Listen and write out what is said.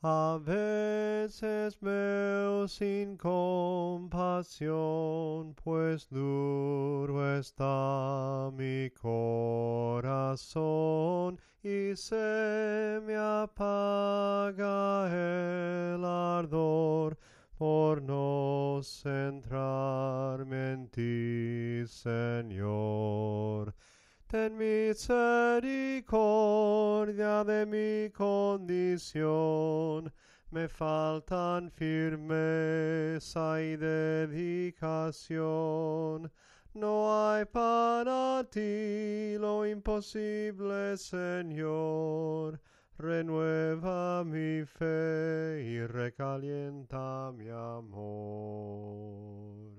A veces veo sin compasión, pues duro está mi corazón y se me apaga el ardor por no centrarme en ti, Señor. Ten misericordia de mi condición, me faltan firmeza y dedicación. No hay para ti lo imposible, Señor. Renueva mi fe y recalienta mi amor.